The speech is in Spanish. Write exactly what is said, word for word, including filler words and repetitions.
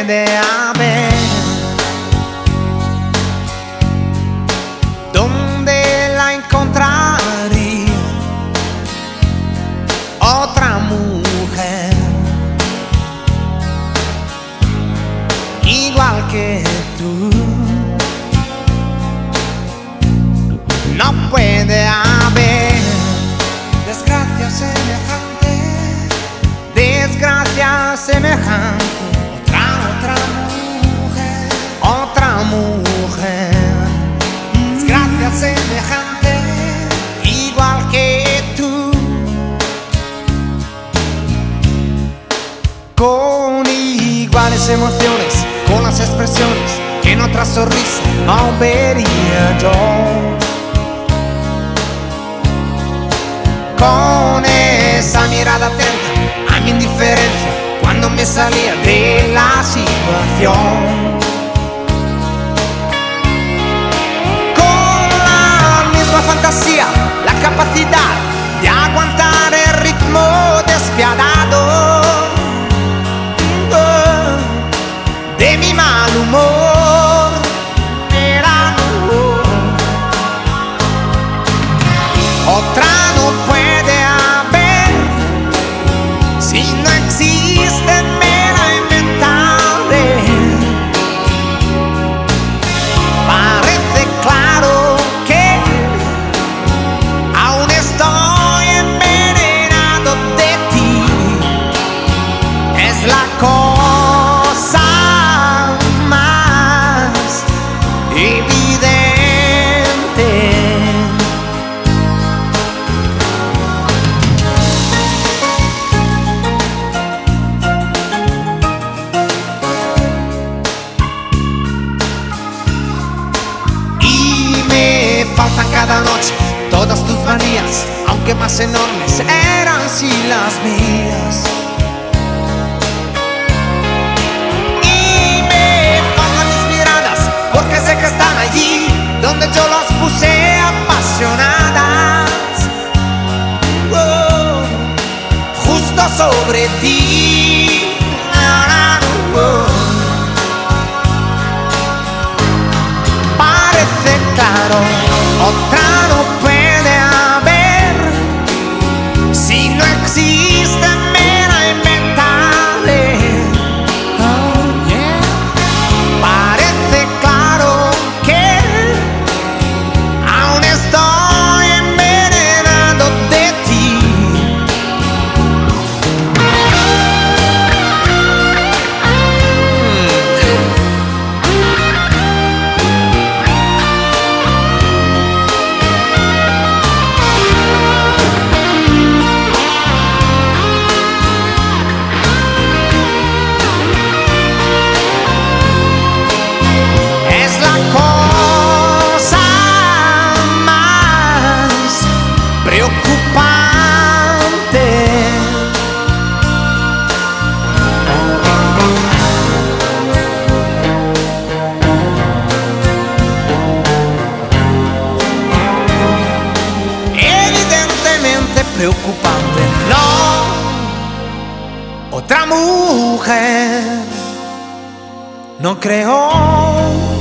puede haber. ¿Dónde la encontraría otra mujer igual que tú? No puede haber desgracia semejante, desgracia semejante. Otra, otra mujer, otra mujer, desgracia semejante, igual que tú. Con iguales emociones, con las expresiones que en otra sonrisa no vería yo. Con esa mirada atenta a mi indiferencia cuando me salía de la situación. Con la misma fantasía, la capacidad de aguantar el ritmo despiadado de mi mal humor. Era otra no puede haber, si no existe me la inventaré. Parece claro que aún estoy envenenado de ti. Es la cosa más evidente. Faltan cada noche todas tus manías, aunque más enormes eran si las mías. Y me faltan mis miradas, porque sé que están allí donde yo las puse apasionadas. Oh, justo sobre ti. Oh, parece claro, otra no puede haber, si no existe me la inventaré. Oh, yeah. Parece claro que aún estoy envenenado de ti. Preocupante, no, otra mujer, no creo.